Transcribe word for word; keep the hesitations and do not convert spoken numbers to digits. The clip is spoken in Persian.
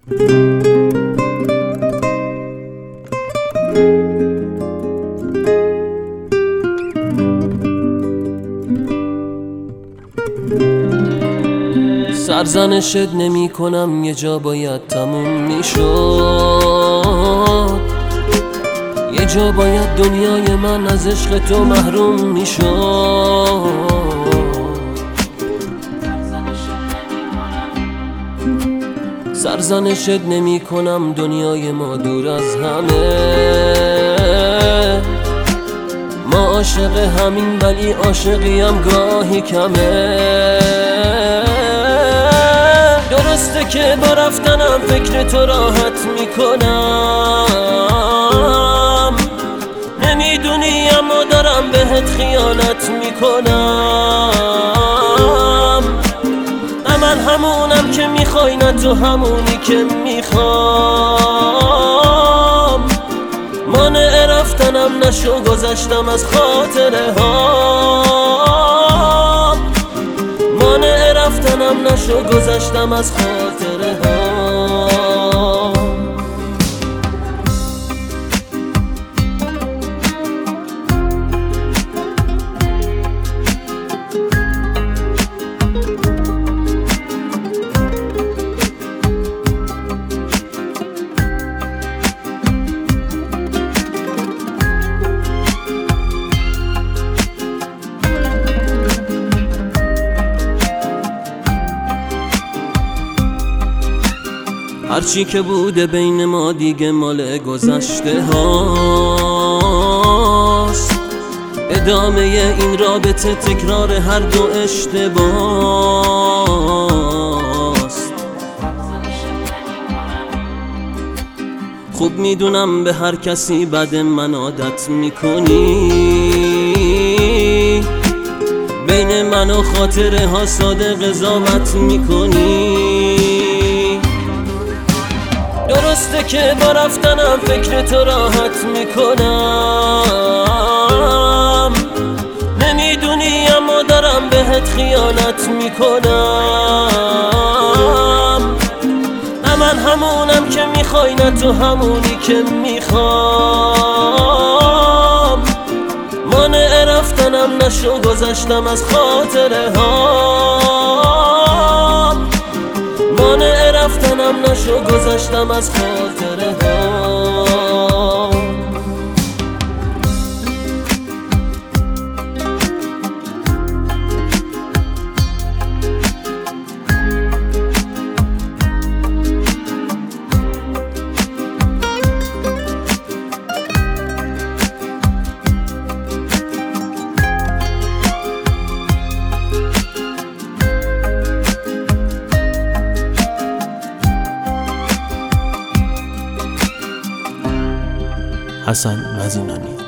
سرزنشت نمی کنم، یه جا باید تموم می شد، یه جا باید دنیای من از عشق تو محروم می شد. سرزنشت نمی کنم، دنیای ما دور از همه، ما عاشق همین ولی عاشقی هم گاهی کمه. درسته که با رفتنم فکر تو راحت میکنم، نمیدونی اما دارم بهت خیانت میکنم. نه من همونم که میخوای، نه تو همونی که میخوام. مانع رفتنم نشو، گذشتم از خاطره ها. مانع رفتنم نشو، گذشتم از خاطره ها. هرچی که بوده بین ما دیگه مال گذشته هاست، ادامه این رابطه تکرار هر دو اشتباست. خوب میدونم به هر کسی بعد من عادت میکنی، بین من و خاطره ها ساده قضاوت میکنی. درسته که با رفتنم فکر تو راحت میکنم، نمیدونی اما دارم بهت خیانت میکنم. نه من همونم که میخوای، نه تو همونی که میخوام. مانع رفتنم نشو، گذشتم از خاطره ها. مانع رفتنم نشو، گذشتم از خاطره ها. حسن مزینانی.